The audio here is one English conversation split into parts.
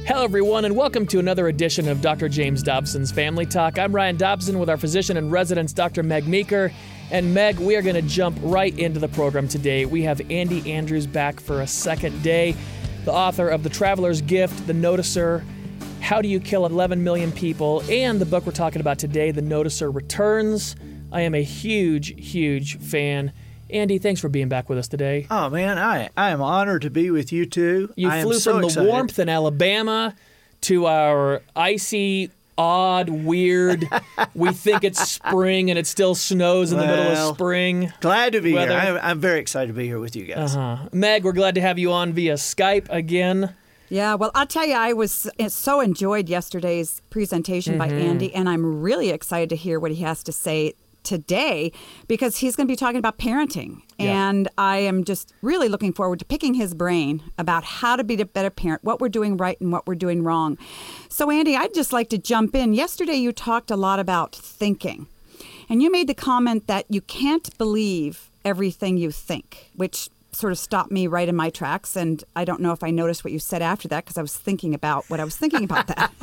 Hello, everyone, and welcome to another edition of Dr. James Dobson's Family Talk. I'm Ryan Dobson with our physician in residence, Dr. Meg Meeker. And Meg, we are going to jump right into the program today. We have Andy Andrews back for a second day, the author of The Traveler's Gift, The Noticer, How Do You Kill 11 Million People, and the book we're talking about today, The Noticer Returns. I am a huge fan. Andy, thanks for being back with us today. Oh, man, I am honored to be with you, too. You flew from the warmth in Alabama to our icy, odd, weird, we think it's spring and it still snows in the middle of spring. Glad to be weather. here. I'm very excited to be here with you guys. Meg, we're glad to have you on via Skype again. Yeah, well, I'll tell you, I so enjoyed yesterday's presentation by Andy, and I'm really excited to hear what he has to say today, because he's going to be talking about parenting. Yeah. And I am just really looking forward to picking his brain about how to be a better parent, what we're doing right and what we're doing wrong. So, Andy, I'd just like to jump in. Yesterday, you talked a lot about thinking. And you made the comment that you can't believe everything you think, which sort of stopped me right in my tracks. And I don't know if I noticed what you said after that, because I was thinking about what I was thinking about that.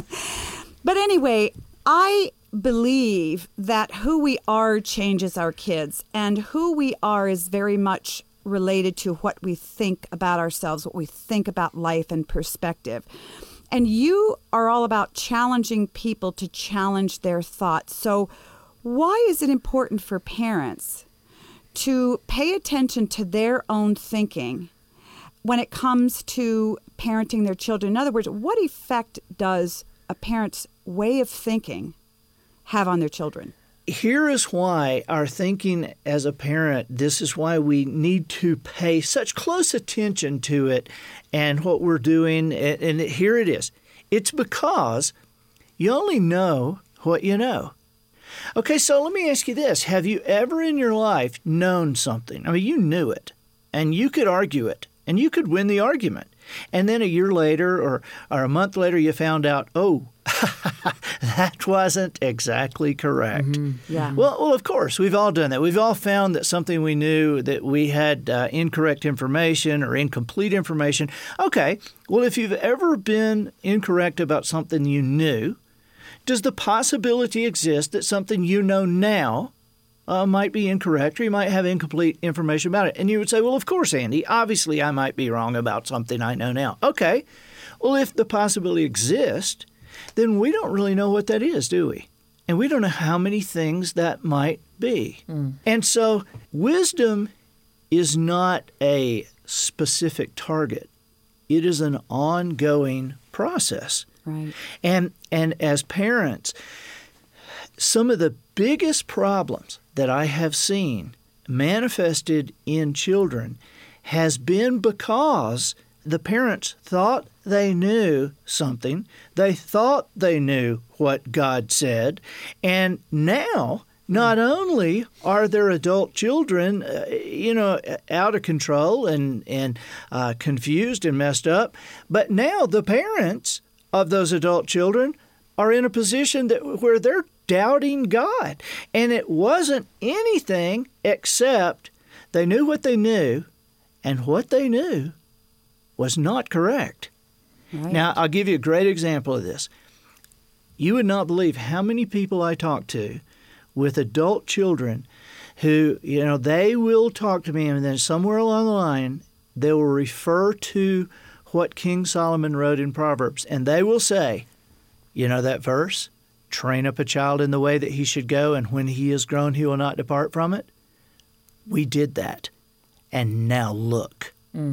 But anyway, I believe that who we are changes our kids, and who we are is very much related to what we think about ourselves, what we think about life and perspective. And you are all about challenging people to challenge their thoughts. So why is it important for parents to pay attention to their own thinking when it comes to parenting their children? In other words, what effect does a parent's way of thinking have on their children? Here is why our thinking as a parent, this is why we need to pay such close attention to it and what we're doing. And here it is. It's because you only know what you know. Okay, so let me ask you this. Have you ever in your life known something? I mean, you knew it, and you could argue it, and you could win the argument. And then a year later or a month later, you found out, oh, that wasn't exactly correct. Mm-hmm. Yeah. Well, of course, we've all done that. We've all found that something we knew, that we had incorrect information or incomplete information. Okay, well, if you've ever been incorrect about something you knew, does the possibility exist that something you know now might be incorrect, or you might have incomplete information about it? And you would say, well, of course, Andy, obviously I might be wrong about something I know now. Okay, well, if the possibility exists, then we don't really know what that is, do we? And we don't know how many things that might be. And so wisdom is not a specific target. It is an ongoing process. Right. And as parents, some of the biggest problems that I have seen manifested in children has been because the parents thought they knew something. They thought they knew what God said. And now, not only are their adult children, out of control and confused and messed up, but now the parents of those adult children are in a position where they're doubting God. And it wasn't anything except they knew what they knew, and what they knew was not correct. Right. Now, I'll give you a great example of this. You would not believe how many people I talk to with adult children who, they will talk to me, and then somewhere along the line, they will refer to what King Solomon wrote in Proverbs, and they will say, that verse, train up a child in the way that he should go, and when he is grown, he will not depart from it. We did that, and now look.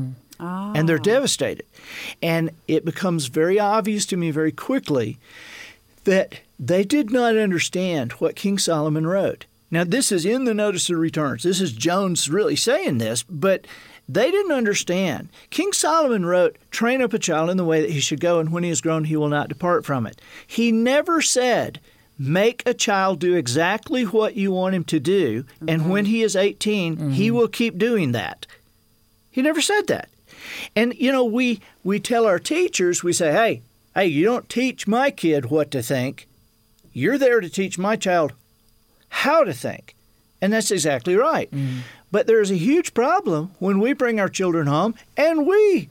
And they're devastated. And it becomes very obvious to me very quickly that they did not understand what King Solomon wrote. Now, this is in the Noticer Returns. This is Jones really saying this, but they didn't understand. King Solomon wrote, train up a child in the way that he should go, and when he is grown, he will not depart from it. He never said, make a child do exactly what you want him to do, and when he is 18, he will keep doing that. He never said that. And, we tell our teachers, we say, hey, you don't teach my kid what to think. You're there to teach my child how to think. And that's exactly right. But there's a huge problem when we bring our children home and we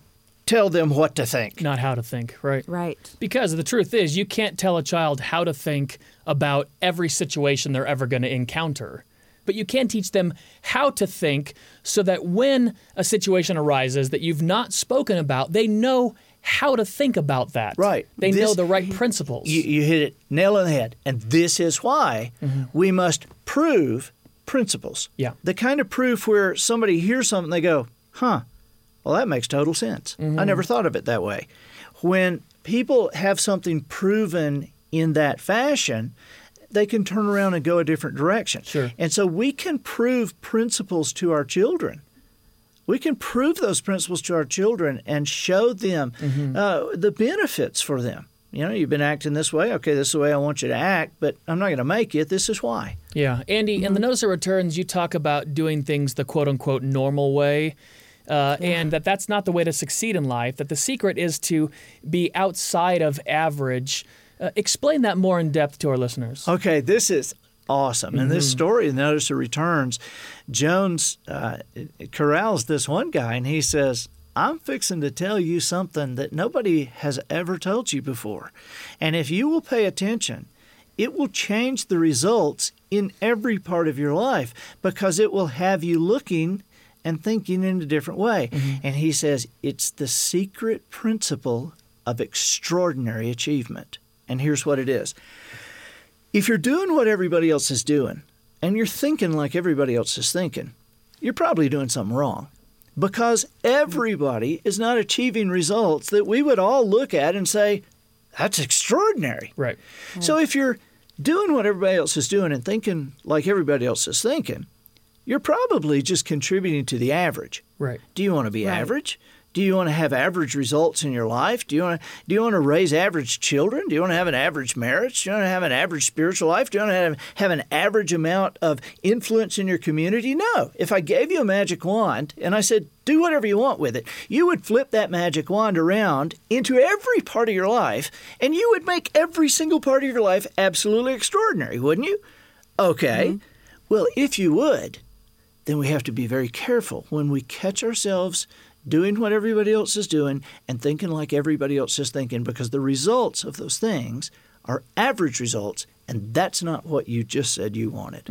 tell them what to think. Not how to think, right? Right. Because the truth is, you can't tell a child how to think about every situation they're ever going to encounter. But you can teach them how to think so that when a situation arises that you've not spoken about, they know how to think about that. Right. They know the right principles. You hit it nail on the head. And this is why we must prove principles. Yeah. The kind of proof where somebody hears something, they go, well, that makes total sense. I never thought of it that way. When people have something proven in that fashion, they can turn around and go a different direction. Sure. And so we can prove principles to our children. We can prove those principles to our children and show them the benefits for them. You know, you've been acting this way. Okay, this is the way I want you to act, but I'm not going to make it. This is why. Yeah. Andy, in the Notice of Returns, you talk about doing things the quote-unquote normal way. And that's not the way to succeed in life, that the secret is to be outside of average. Explain that more in depth to our listeners. Okay, this is awesome. And this story, the Notice of Returns, Jones corrals this one guy, and he says, I'm fixing to tell you something that nobody has ever told you before. And if you will pay attention, it will change the results in every part of your life because it will have you looking and thinking in a different way. And he says it's the secret principle of extraordinary achievement. And here's what it is. If you're doing what everybody else is doing and you're thinking like everybody else is thinking, you're probably doing something wrong because everybody is not achieving results that we would all look at and say, that's extraordinary. Right. So if you're doing what everybody else is doing and thinking like everybody else is thinking, you're probably just contributing to the average. Right. Do you want to be average? Do you want to have average results in your life? Do you want to raise average children? Do you want to have an average marriage? Do you want to have an average spiritual life? Do you want to have an average amount of influence in your community? No. If I gave you a magic wand and I said, do whatever you want with it, you would flip that magic wand around into every part of your life, and you would make every single part of your life absolutely extraordinary, wouldn't you? Okay. Well, if you would, then we have to be very careful when we catch ourselves doing what everybody else is doing and thinking like everybody else is thinking, because the results of those things are average results, and that's not what you just said you wanted.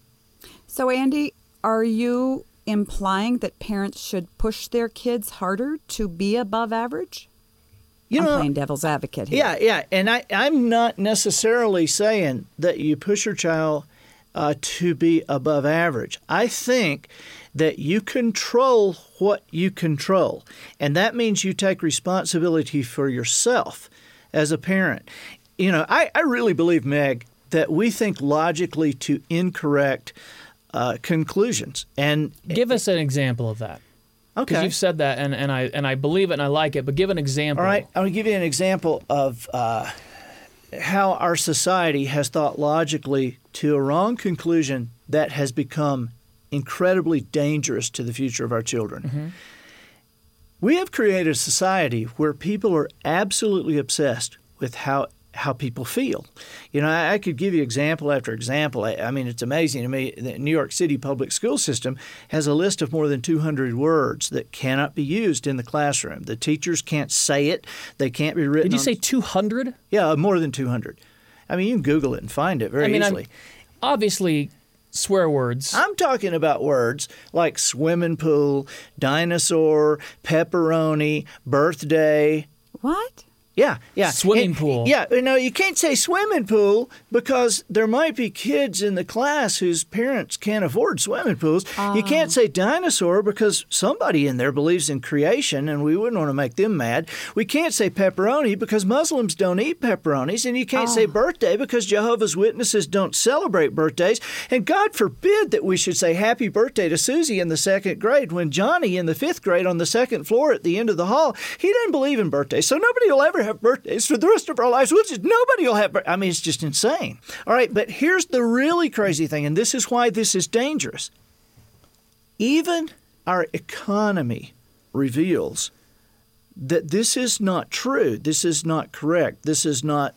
So, Andy, are you implying that parents should push their kids harder to be above average? I'm playing devil's advocate here. Yeah. And I'm not necessarily saying that you push your child to be above average. I think that you control what you control, and that means you take responsibility for yourself as a parent. You know, I really believe, Meg, that we think logically to incorrect conclusions. And give us an example of that. Okay. Because you've said that, and I believe it and I like it, but give an example. All right, I'm going to give you an example of how our society has thought logically to a wrong conclusion that has become incredibly dangerous to the future of our children. We have created a society where people are absolutely obsessed with how people feel. You know, I could give you example after example. I mean, it's amazing to me. The New York City public school system has a list of more than 200 words that cannot be used in the classroom. The teachers can't say it. They can't be written. Did you say 200? Yeah, more than 200. I mean, you can Google it and find it very easily. Obviously, swear words. I'm talking about words like swimming pool, dinosaur, pepperoni, birthday. What? Yeah. Swimming pool. Yeah, no, you can't say swimming pool because there might be kids in the class whose parents can't afford swimming pools. You can't say dinosaur because somebody in there believes in creation and we wouldn't want to make them mad. We can't say pepperoni because Muslims don't eat pepperonis, and you can't say birthday because Jehovah's Witnesses don't celebrate birthdays. And God forbid that we should say happy birthday to Susie in the second grade when Johnny in the fifth grade on the second floor at the end of the hall, he doesn't believe in birthdays. So nobody will ever have birthdays for the rest of our lives. Nobody will have birthdays. I mean, it's just insane. All right, but here's the really crazy thing, and this is why this is dangerous. Even our economy reveals that this is not true. This is not correct. This is not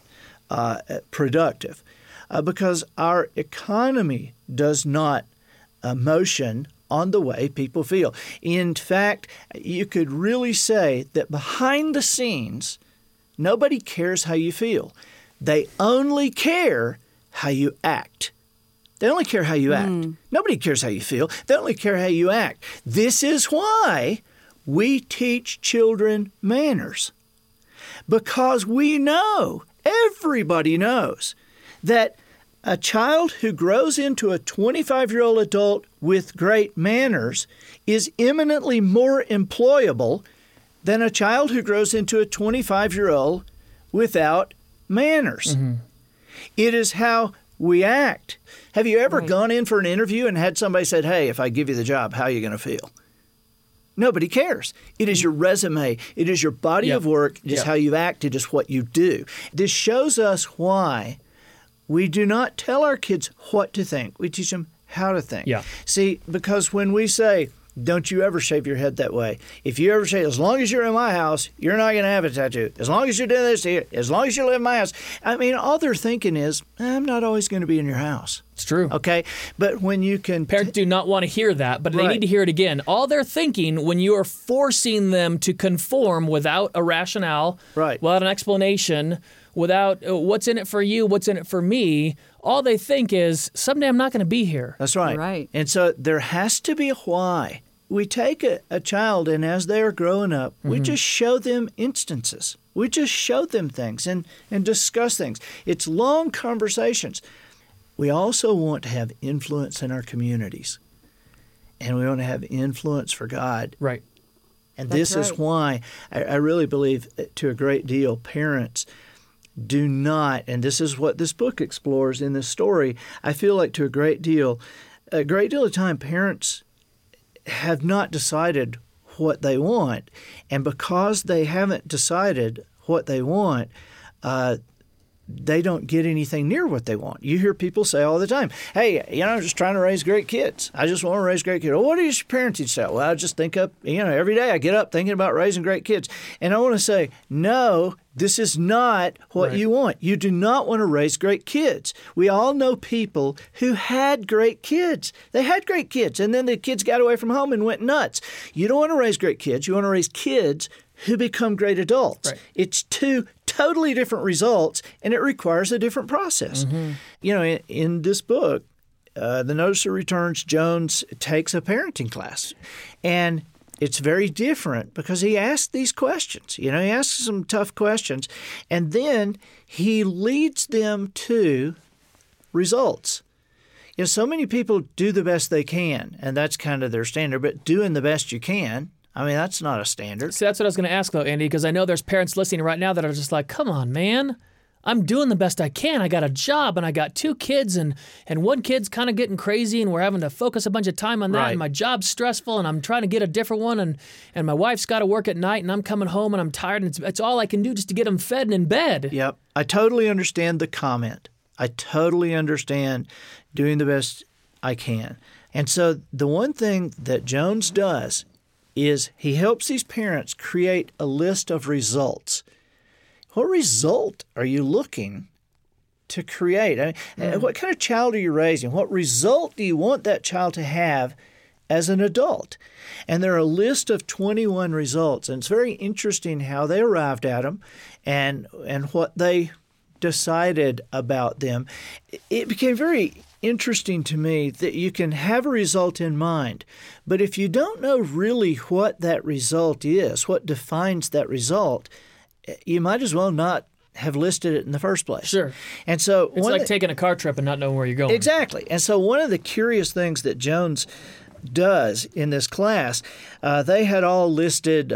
productive because our economy does not motion on the way people feel. In fact, you could really say that behind the scenes, nobody cares how you feel. They only care how you act. They only care how you act. Nobody cares how you feel. They only care how you act. This is why we teach children manners. Because we know, everybody knows, that a child who grows into a 25-year-old adult with great manners is eminently more employable than a child who grows into a 25-year-old without manners. It is how we act. Have you ever gone in for an interview and had somebody said, hey, if I give you the job, how are you going to feel? Nobody cares. It is your resume. It is your body of work. It is how you act. It is what you do. This shows us why we do not tell our kids what to think. We teach them how to think. See, because when we say, don't you ever shave your head that way. If you ever say, as long as you're in my house, you're not going to have a tattoo. As long as you're doing this here, as long as you live in my house. I mean, all they're thinking is, I'm not always going to be in your house. It's true. Okay? But when you can... Parents do not want to hear that, but they need to hear it again. All they're thinking when you are forcing them to conform without a rationale, without an explanation, without what's in it for you, what's in it for me, all they think is, someday I'm not going to be here. That's right. And so there has to be a why. We take a child, and as they are growing up, we just show them instances. We just show them things and discuss things. It's long conversations. We also want to have influence in our communities, and we want to have influence for God. Right. And this is why I really believe, to a great deal, parents do not, and this is what this book explores in this story, I feel like to a great deal of time, parents have not decided what they want. And because they haven't decided what they want, they don't get anything near what they want. You hear people say all the time, hey, I'm just trying to raise great kids. I just want to raise great kids. Well, what does your parenting say? Well, I just think up, every day I get up thinking about raising great kids. And I want to say, no, this is not what you want. You do not want to raise great kids. We all know people who had great kids. They had great kids, and then the kids got away from home and went nuts. You don't want to raise great kids. You want to raise kids who become great adults. It's two totally different results, and it requires a different process. In this book, The Noticer Returns, Jones takes a parenting class, and it's very different because he asks these questions. He asks some tough questions, and then he leads them to results. So many people do the best they can, and that's kind of their standard, but doing the best you can, I mean, that's not a standard. See, that's what I was going to ask, though, Andy, because I know there's parents listening right now that are just like, come on, man. I'm doing the best I can. I got a job, and I got 2 kids, and one kid's kind of getting crazy, and we're having to focus a bunch of time on that, and my job's stressful, and I'm trying to get a different one, and my wife's got to work at night, and I'm coming home, and I'm tired, and it's all I can do just to get them fed and in bed. Yep. I totally understand the comment. I totally understand doing the best I can. And so the one thing that Jones does is he helps these parents create a list of results. What result are you looking to create? I mean, what kind of child are you raising? What result do you want that child to have as an adult? And there are a list of 21 results, and it's very interesting how they arrived at them and what they decided about them. It became very interesting to me that you can have a result in mind, but if you don't know really what that result is, what defines that result, you might as well not have listed it in the first place. Sure. And so it's like taking a car trip and not knowing where you're going. Exactly. And so one of the curious things that Jones does in this class, they had all listed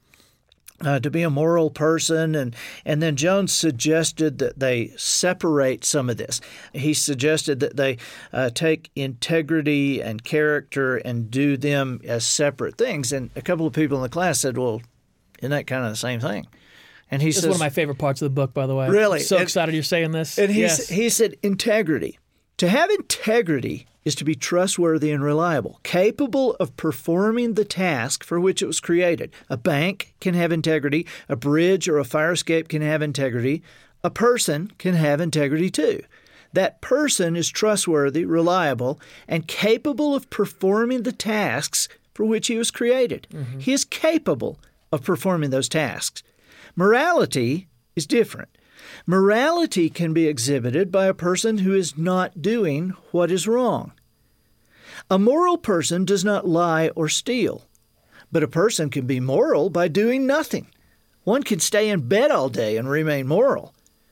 to be a moral person, and then Jones suggested that they separate some of this. He suggested that they take integrity and character and do them as separate things. And a couple of people in the class said, well, isn't that kind of the same thing? And he says, one of my favorite parts of the book, by the way. Really? I'm so excited you're saying this. And he said integrity. To have integrity is to be trustworthy and reliable, capable of performing the task for which it was created. A bank can have integrity. A bridge or a fire escape can have integrity. A person can have integrity too. that person is trustworthy, reliable, and capable of performing the tasks for which he was created. He is capable of performing those tasks. Morality is different. Morality can be exhibited by a person who is not doing what is wrong. A moral person does not lie or steal, but a person can be moral by doing nothing. One can stay in bed all day and remain moral.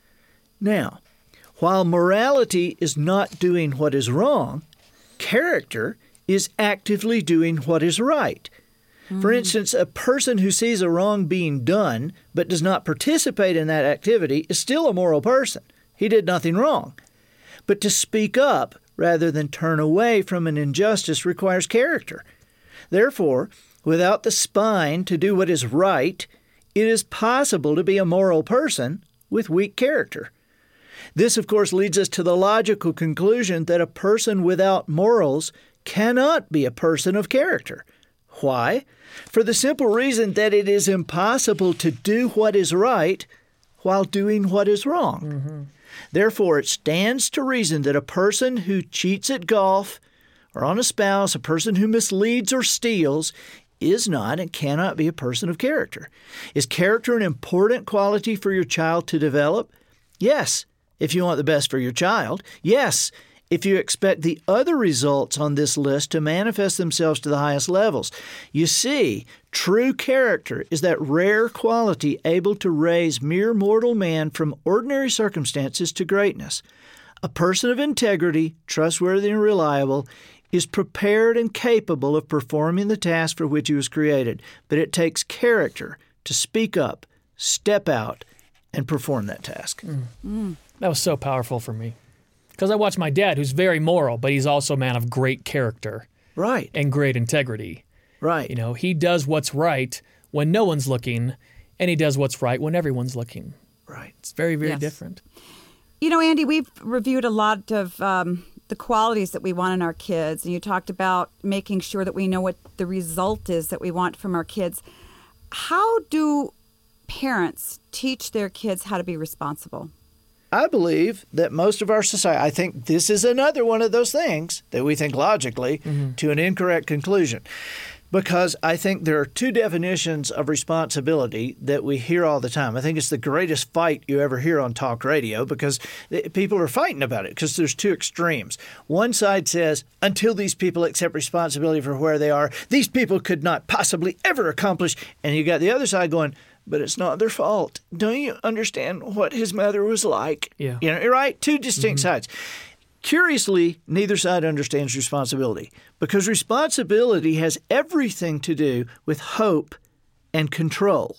Now, while morality is not doing what is wrong, character is actively doing what is right. For instance, a person who sees a wrong being done but does not participate in that activity is still a moral person. He did nothing wrong. But to speak up rather than turn away from an injustice requires character. Therefore, without the spine to do what is right, it is possible to be a moral person with weak character. This, of course, leads us to the logical conclusion that a person without morals cannot be a person of character. Why? For the simple reason that it is impossible to do what is right while doing what is wrong. Therefore, it stands to reason that a person who cheats at golf or on a spouse, a person who misleads or steals, is not and cannot be a person of character. Is character an important quality for your child to develop? Yes, if you want the best for your child. Yes, if you expect the other results on this list to manifest themselves to the highest levels. You see, true character is that rare quality able to raise mere mortal man from ordinary circumstances to greatness. A person of integrity, trustworthy and reliable, is prepared and capable of performing the task for which he was created, but it takes character to speak up, step out, and perform that task. That was so powerful for me. Because I watch my dad, who's very moral, but he's also a man of great character. Right. And great integrity. Right. You know, he does what's right when no one's looking, and he does what's right when everyone's looking. Right. It's very, very Yes. different. You know, Andy, we've reviewed a lot of the qualities that we want in our kids, and you talked about making sure that we know what the result is that we want from our kids. How do parents teach their kids how to be responsible? I believe that most of our society, I think this is another one of those things that we think logically to an incorrect conclusion. Because I think there are two definitions of responsibility that we hear all the time. I think it's the greatest fight you ever hear on talk radio because people are fighting about it because there's two extremes. One side says, until these people accept responsibility for where they are, these people could not possibly ever accomplish. And you got the other side going, but it's not their fault. Don't you understand what his mother was like? Yeah. You know, right? Two distinct sides. Curiously, neither side understands responsibility because responsibility has everything to do with hope and control.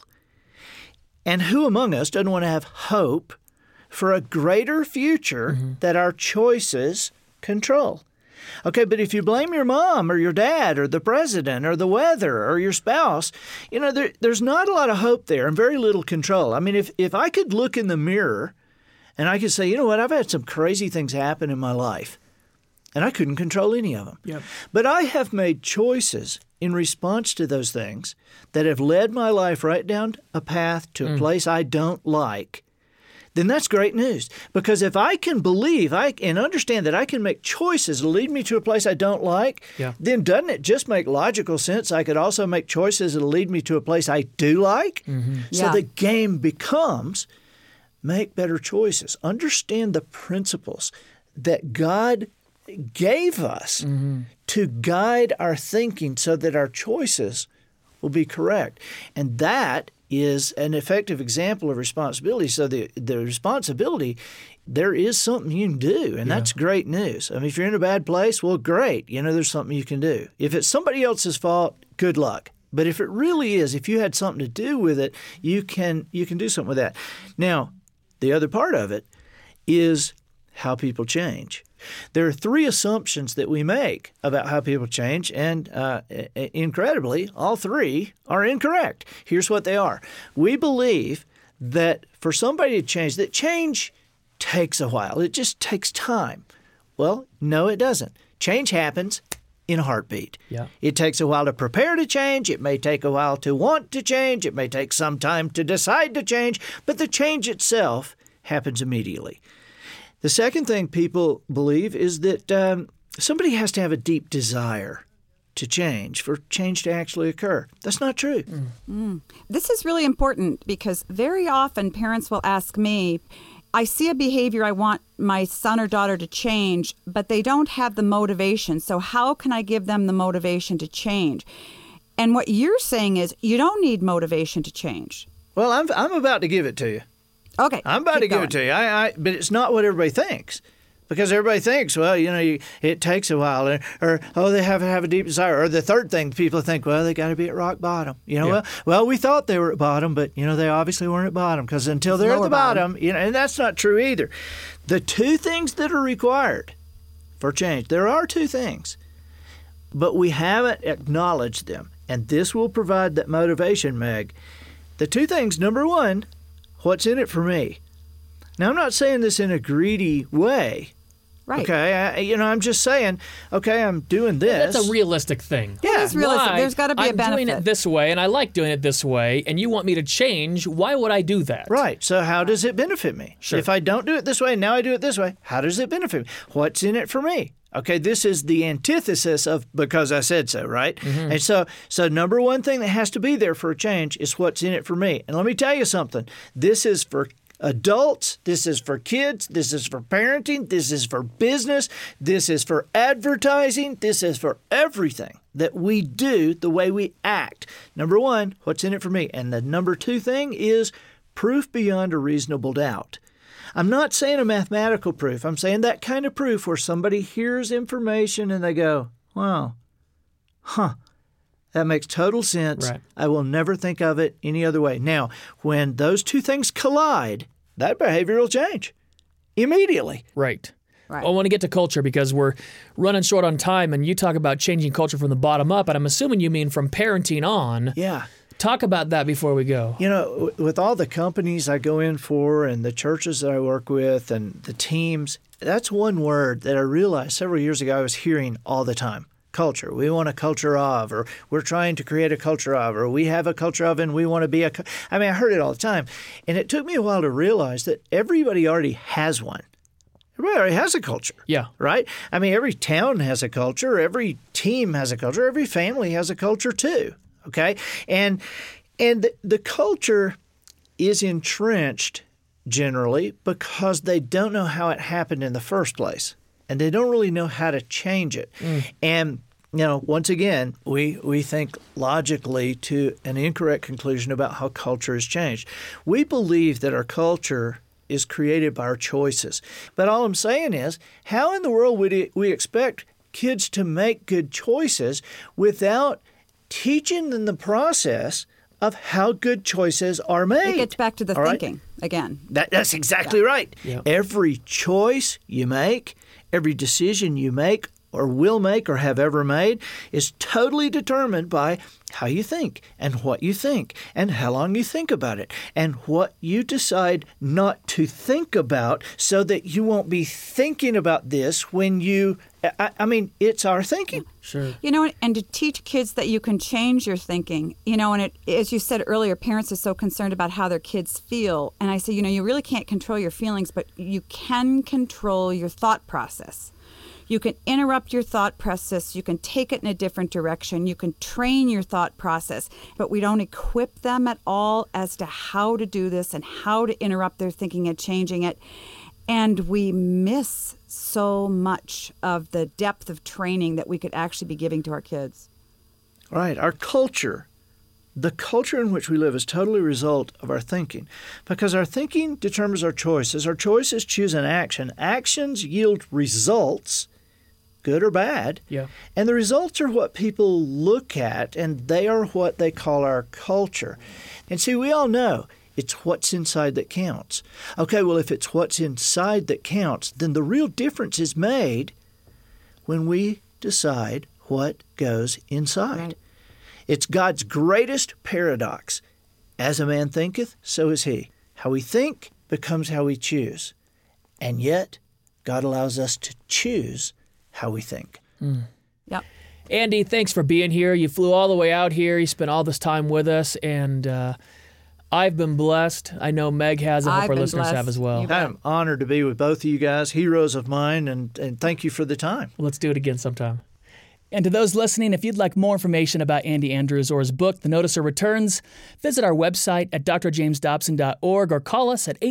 And who among us doesn't want to have hope for a greater future that our choices control? Okay, but if you blame your mom or your dad or the president or the weather or your spouse, you know, there's not a lot of hope there and very little control. I mean, if I could look in the mirror and I could say, you know what, I've had some crazy things happen in my life, and I couldn't control any of them. Yep. But I have made choices in response to those things that have led my life right down a path to a place I don't like. Then that's great news. Because if I can believe and understand that I can make choices that lead me to a place I don't like, then doesn't it just make logical sense I could also make choices that lead me to a place I do like? So Yeah. the game becomes make better choices. Understand the principles that God gave us to guide our thinking so that our choices will be correct. And that is an effective example of responsibility. So the responsibility, there is something you can do, and that's great news. I mean, if you're in a bad place, well, great. You know, there's something you can do. If it's somebody else's fault, good luck. But if it really is, if you had something to do with it, you can do something with that. Now, the other part of it is how people change. There are three assumptions that we make about how people change, and incredibly, all three are incorrect. Here's what they are. We believe that for somebody to change, that change takes a while. It just takes time. Well, no, it doesn't. Change happens in a heartbeat. Yeah. It takes a while to prepare to change. It may take a while to want to change. It may take some time to decide to change, but the change itself happens immediately. The second thing people believe is that somebody has to have a deep desire to change, for change to actually occur. That's not true. This is really important because very often parents will ask me, I see a behavior I want my son or daughter to change, but they don't have the motivation. So how can I give them the motivation to change? And what you're saying is you don't need motivation to change. Well, I'm about to give it to you. Okay. I'm about to give it to you. But it's not what everybody thinks. Because everybody thinks, well, it takes a while, or they have to have a deep desire. Or the third thing, people think, well, they got to be at rock bottom. Well, we thought they were at bottom, but they obviously weren't at bottom, because until they're at the bottom, and that's not true either. The two things that are required for change, there are two things, but we haven't acknowledged them, and this will provide that motivation, Meg. The two things: number one, what's in it for me? Now, I'm not saying this in a greedy way. Right. Okay, I'm just saying, okay, I'm doing this. That's a realistic thing. Yeah, it's realistic. There's got to be a benefit. I'm doing it this way, and I like doing it this way, and you want me to change. Why would I do that? Right. So how does it benefit me? Sure. If I don't do it this way, now I do it this way, how does it benefit me? What's in it for me? Okay, this is the antithesis of because I said so, right? Mm-hmm. And so number one thing that has to be there for a change is what's in it for me. And let me tell you something. This is for adults, this is for kids, this is for parenting, this is for business, this is for advertising, this is for everything that we do, the way we act. Number one, what's in it for me? And the number two thing is proof beyond a reasonable doubt. I'm not saying a mathematical proof. I'm saying that kind of proof where somebody hears information and they go, wow, that makes total sense. Right. I will never think of it any other way. Now, when those two things collide, that behavior will change immediately. Right. Well, I want to get to culture because we're running short on time, and you talk about changing culture from the bottom up, and I'm assuming you mean from parenting on. Yeah. Talk about that before we go. With all the companies I go in for and the churches that I work with and the teams, that's one word that I realized several years ago I was hearing all the time. Culture. We want a culture of, or we're trying to create a culture of, or we have a culture of and we want to be I heard it all the time. And it took me a while to realize that everybody already has one. Everybody already has a culture. Yeah. Right? Every town has a culture. Every team has a culture. Every family has a culture too. Okay? And the culture is entrenched generally because they don't know how it happened in the first place. And they don't really know how to change it. And once again, we think logically to an incorrect conclusion about how culture has changed. We believe that our culture is created by our choices. But all I'm saying is, how in the world would we expect kids to make good choices without teaching them the process of how good choices are made? It gets back to the thinking again. That's exactly right. Yeah. Every choice you make, every decision you make or will make or have ever made is totally determined by how you think and what you think and how long you think about it and what you decide not to think about so that you won't be thinking about this when you it's our thinking. Sure. And to teach kids that you can change your thinking, and as you said earlier, parents are so concerned about how their kids feel. And I say, you really can't control your feelings, but you can control your thought process. You can interrupt your thought process. You can take it in a different direction. You can train your thought process. But we don't equip them at all as to how to do this and how to interrupt their thinking and changing it. And we miss so much of the depth of training that we could actually be giving to our kids. Right. Our culture, the culture in which we live, is totally a result of our thinking. Because our thinking determines our choices. Our choices choose an action. Actions yield results, good or bad. Yeah. And the results are what people look at, and they are what they call our culture. And see, we all know it's what's inside that counts. Okay, well, if it's what's inside that counts, then the real difference is made when we decide what goes inside. Right. It's God's greatest paradox. As a man thinketh, so is he. How we think becomes how we choose. And yet, God allows us to choose how we think. Yep. Andy, thanks for being here. You flew all the way out here. You spent all this time with us. And I've been blessed. I know Meg has. I hope I've our been listeners blessed. have as well. You bet. I'm honored to be with both of you guys, heroes of mine, and thank you for the time. Let's do it again sometime. And to those listening, if you'd like more information about Andy Andrews or his book, The Noticer Returns, visit our website at drjamesdobson.org or call us at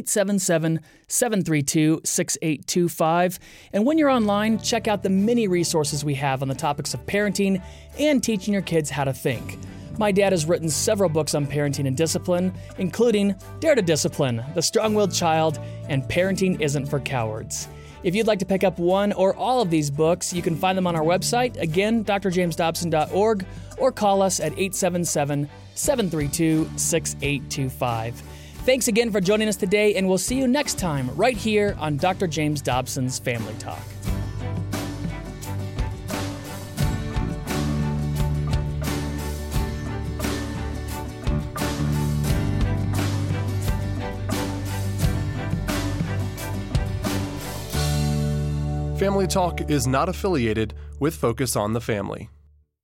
877-732-6825. And when you're online, check out the many resources we have on the topics of parenting and teaching your kids how to think. My dad has written several books on parenting and discipline, including Dare to Discipline, The Strong-Willed Child, and Parenting Isn't for Cowards. If you'd like to pick up one or all of these books, you can find them on our website, again, drjamesdobson.org, or call us at 877-732-6825. Thanks again for joining us today, and we'll see you next time right here on Dr. James Dobson's Family Talk. Family Talk is not affiliated with Focus on the Family.